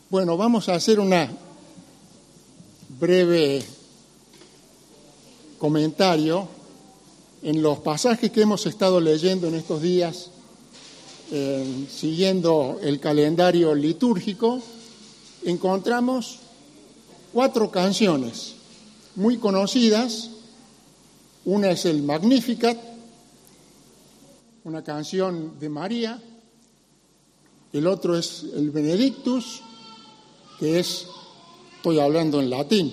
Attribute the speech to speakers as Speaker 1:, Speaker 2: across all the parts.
Speaker 1: Bueno, vamos a hacer una breve comentario en los pasajes que hemos estado leyendo en estos días, siguiendo el calendario litúrgico. Encontramos 4 canciones muy conocidas. Una es el Magnificat, una canción de María. El otro es el Benedictus, que es, estoy hablando en latín,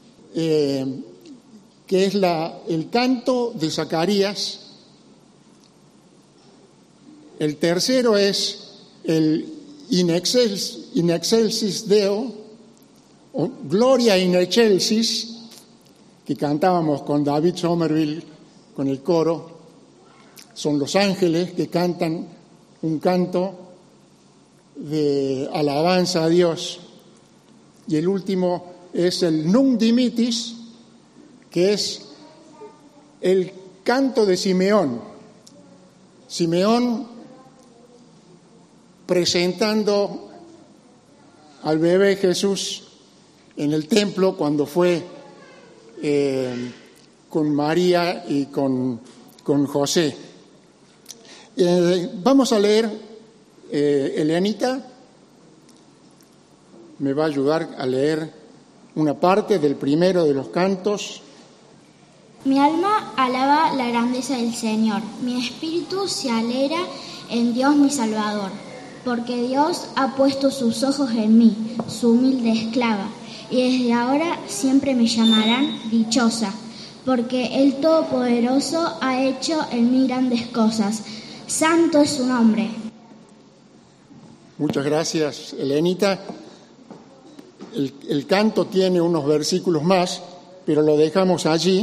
Speaker 1: que es el canto de Zacarías. El tercero es el In Excelsis Deo, o Gloria in Excelsis, que cantábamos con David Somerville, con el coro. Son los ángeles que cantan un canto de alabanza a Dios. Y el último es el Nunc Dimittis, que es el canto de Simeón. Simeón presentando al bebé Jesús en el templo cuando fue con María y con José. Vamos a leer, Elenita me va a ayudar a leer una parte del primero de los cantos.
Speaker 2: Mi alma alaba la grandeza del Señor, mi espíritu se alegra en Dios mi Salvador, porque Dios ha puesto sus ojos en mí, su humilde esclava, y desde ahora siempre me llamarán dichosa, porque el Todopoderoso ha hecho en mí grandes cosas. Santo es su nombre.
Speaker 1: Muchas gracias, Elenita. El canto tiene unos versículos más, pero lo dejamos allí.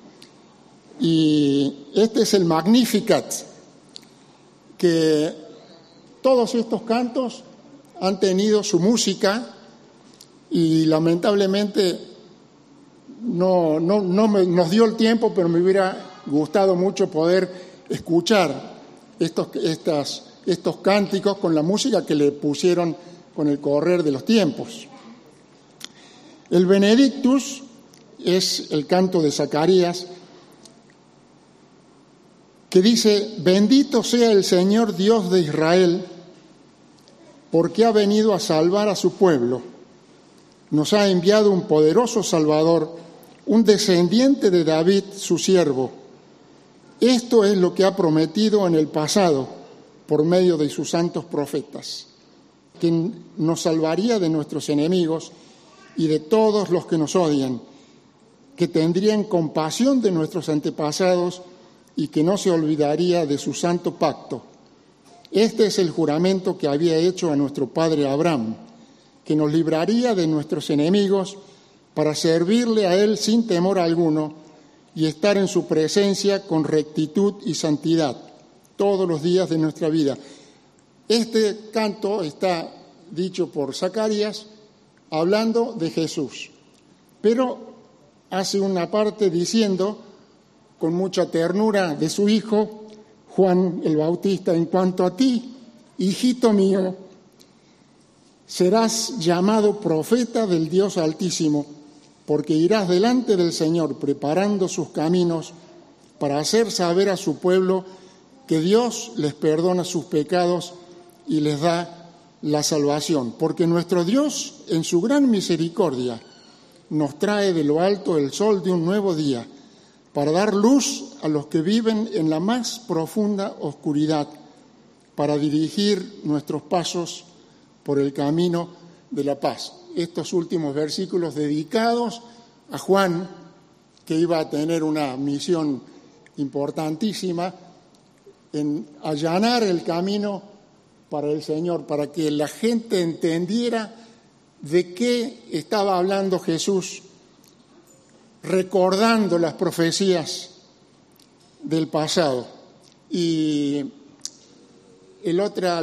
Speaker 1: Y este es el Magnificat, que todos estos cantos han tenido su música y lamentablemente no nos dio el tiempo, pero me hubiera gustado mucho poder escuchar estos cánticos con la música que le pusieron con el correr de los tiempos. El Benedictus es el canto de Zacarías, que dice: bendito sea el Señor Dios de Israel, porque ha venido a salvar a su pueblo. Nos ha enviado un poderoso Salvador, un descendiente de David, su siervo. Esto es lo que ha prometido en el pasado, por medio de sus santos profetas, que nos salvaría de nuestros enemigos y de todos los que nos odian, que tendrían compasión de nuestros antepasados y que no se olvidaría de su santo pacto. Este es el juramento que había hecho a nuestro padre Abraham, que nos libraría de nuestros enemigos para servirle a él sin temor alguno y estar en su presencia con rectitud y santidad todos los días de nuestra vida. Este canto está dicho por Zacarías hablando de Jesús, pero hace una parte diciendo con mucha ternura de su hijo Juan el Bautista: en cuanto a ti, hijito mío, serás llamado profeta del Dios Altísimo, porque irás delante del Señor preparando sus caminos para hacer saber a su pueblo que Dios les perdona sus pecados y les da la salvación. Porque nuestro Dios, en su gran misericordia, nos trae de lo alto el sol de un nuevo día, para dar luz a los que viven en la más profunda oscuridad, para dirigir nuestros pasos por el camino de la paz. Estos últimos versículos dedicados a Juan, que iba a tener una misión importantísima en allanar el camino para el Señor, para que la gente entendiera de qué estaba hablando Jesús, recordando las profecías del pasado. Y el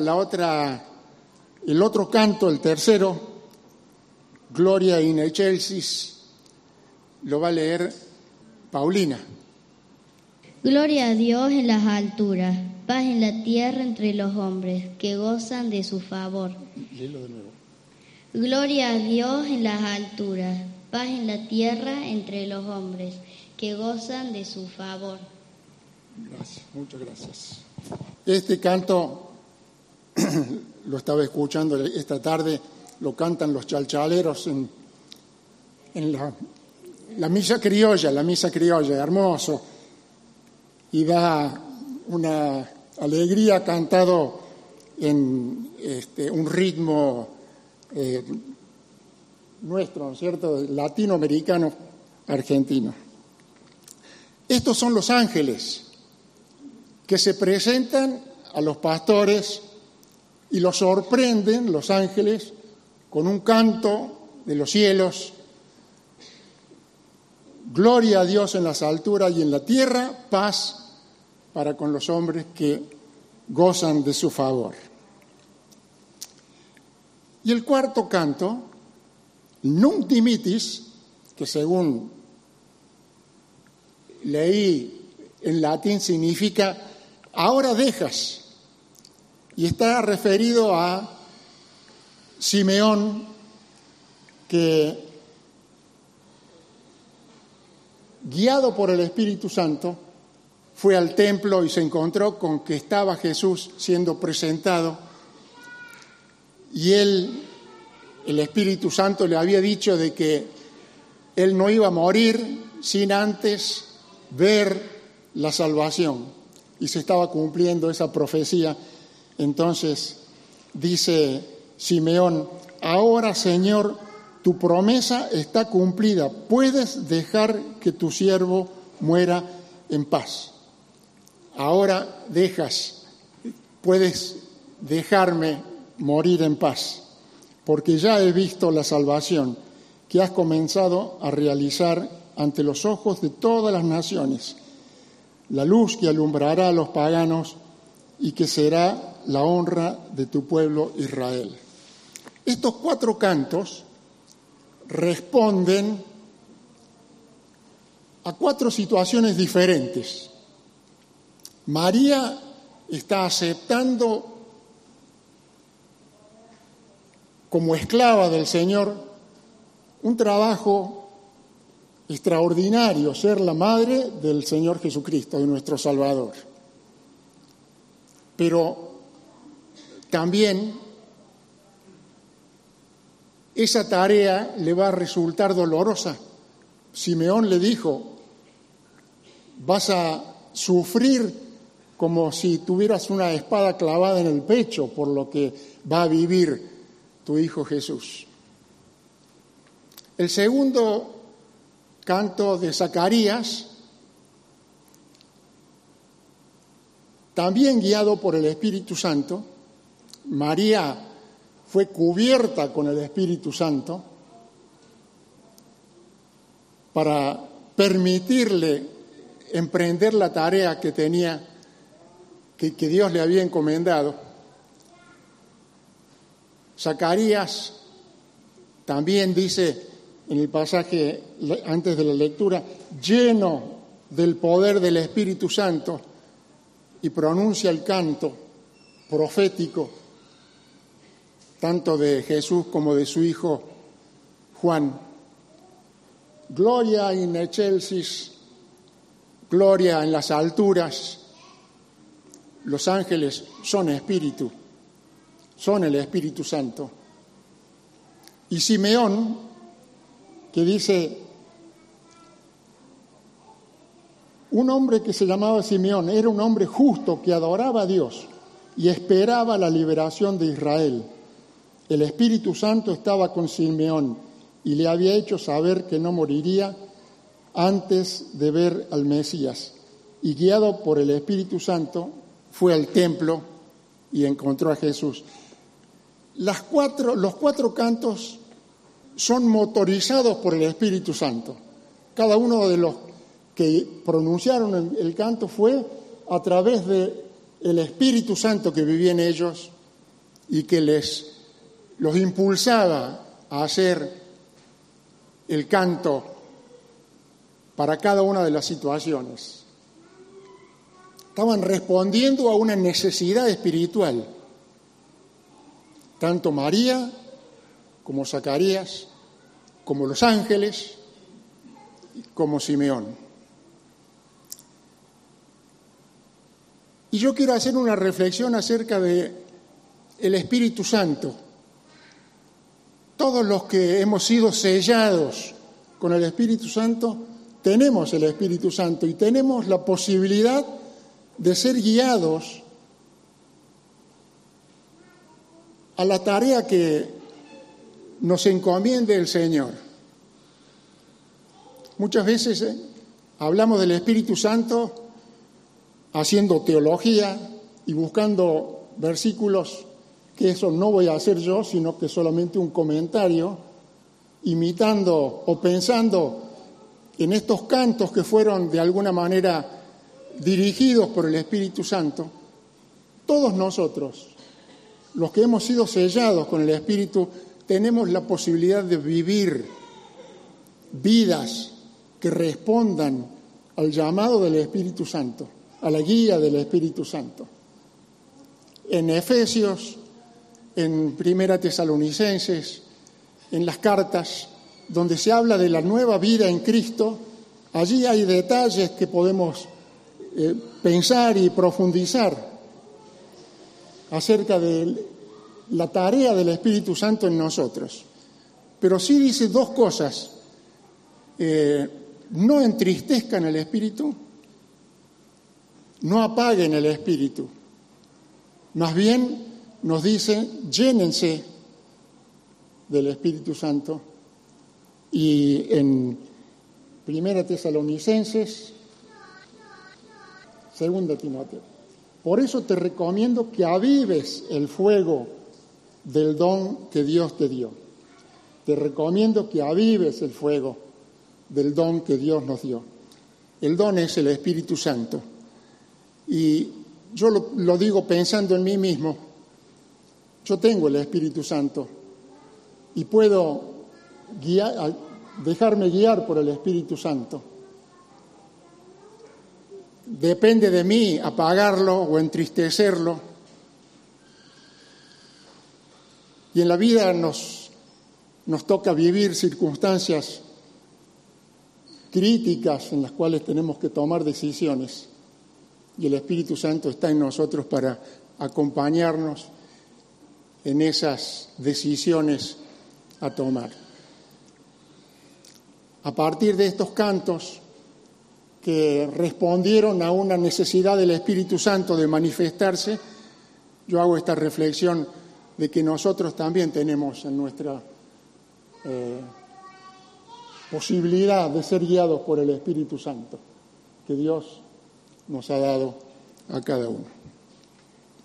Speaker 1: otro canto, el tercero, Gloria in Excelsis, lo va a leer Paulina.
Speaker 3: Gloria a Dios en las alturas, paz en la tierra entre los hombres que gozan de su favor.
Speaker 1: Léelo de nuevo.
Speaker 3: Gloria a Dios en las alturas, paz en la tierra entre los hombres que gozan de su favor.
Speaker 1: Gracias, muchas gracias. Este canto lo estaba escuchando esta tarde, lo cantan los chalchaleros en la misa criolla, hermoso, y da una alegría cantado en un ritmo nuestro, ¿no es cierto?, latinoamericano, argentino. Estos son los ángeles que se presentan a los pastores y los sorprenden, los ángeles, con un canto de los cielos. Gloria a Dios en las alturas y en la tierra, paz para con los hombres que gozan de su favor. Y el cuarto canto, Nunc dimittis, que según leí en latín significa ahora dejas, y está referido a Simeón, que guiado por el Espíritu Santo fue al templo y se encontró con que estaba Jesús siendo presentado, y el Espíritu Santo le había dicho de que él no iba a morir sin antes ver la salvación, y se estaba cumpliendo esa profecía. Entonces dice Simeón: ahora, Señor, tu promesa está cumplida, puedes dejar que tu siervo muera en paz. Ahora puedes dejarme morir en paz, porque ya he visto la salvación que has comenzado a realizar ante los ojos de todas las naciones, la luz que alumbrará a los paganos y que será la honra de tu pueblo Israel. Estos 4 cantos responden a 4 situaciones diferentes. María está aceptando como esclava del Señor un trabajo extraordinario, ser la madre del Señor Jesucristo, de nuestro Salvador. Pero también esa tarea le va a resultar dolorosa. Simeón le dijo: vas a sufrir como si tuvieras una espada clavada en el pecho por lo que va a vivir tu hijo Jesús. El segundo canto de Zacarías, también guiado por el Espíritu Santo. María fue cubierta con el Espíritu Santo para permitirle emprender la tarea que tenía, que Dios le había encomendado. Zacarías también dice en el pasaje antes de la lectura, lleno del poder del Espíritu Santo, y pronuncia el canto profético tanto de Jesús como de su hijo Juan. Gloria in excelsis, gloria en las alturas. Los ángeles son espíritu, son el Espíritu Santo. Y Simeón, que dice, un hombre que se llamaba Simeón, era un hombre justo que adoraba a Dios y esperaba la liberación de Israel. El Espíritu Santo estaba con Simeón y le había hecho saber que no moriría antes de ver al Mesías. Y guiado por el Espíritu Santo, fue al templo y encontró a Jesús. Los 4 cantos son motorizados por el Espíritu Santo. Cada uno de los que pronunciaron el canto fue a través del Espíritu Santo que vivía en ellos y que los impulsaba a hacer el canto para cada una de las situaciones. Estaban respondiendo a una necesidad espiritual, tanto María como Zacarías, como los ángeles, como Simeón. Y yo quiero hacer una reflexión acerca de el Espíritu Santo. Todos los que hemos sido sellados con el Espíritu Santo, tenemos el Espíritu Santo y tenemos la posibilidad de ser guiados a la tarea que nos encomiende el Señor. Muchas veces hablamos del Espíritu Santo haciendo teología y buscando versículos, que eso no voy a hacer yo, sino que solamente un comentario, imitando o pensando en estos cantos que fueron de alguna manera dirigidos por el Espíritu Santo. Todos nosotros, los que hemos sido sellados con el Espíritu, tenemos la posibilidad de vivir vidas que respondan al llamado del Espíritu Santo, a la guía del Espíritu Santo. En Efesios, en Primera Tesalonicenses, en las cartas donde se habla de la nueva vida en Cristo, allí hay detalles que podemos pensar y profundizar acerca de la tarea del Espíritu Santo en nosotros. Pero sí dice dos cosas: no entristezcan el Espíritu, no apaguen el Espíritu. Más bien nos dice: llénense del Espíritu Santo. Y en Primera Tesalonicenses, Segunda Timoteo: por eso te recomiendo que avives el fuego del don que Dios te dio. Te recomiendo que avives el fuego del don que Dios nos dio. El don es el Espíritu Santo. Y yo lo digo pensando en mí mismo. Yo tengo el Espíritu Santo y puedo dejarme guiar por el Espíritu Santo. Depende de mí apagarlo o entristecerlo. Y en la vida nos toca vivir circunstancias críticas en las cuales tenemos que tomar decisiones. Y el Espíritu Santo está en nosotros para acompañarnos en esas decisiones a tomar. A partir de estos cantos que respondieron a una necesidad del Espíritu Santo de manifestarse, yo hago esta reflexión de que nosotros también tenemos en nuestra posibilidad de ser guiados por el Espíritu Santo que Dios nos ha dado a cada uno.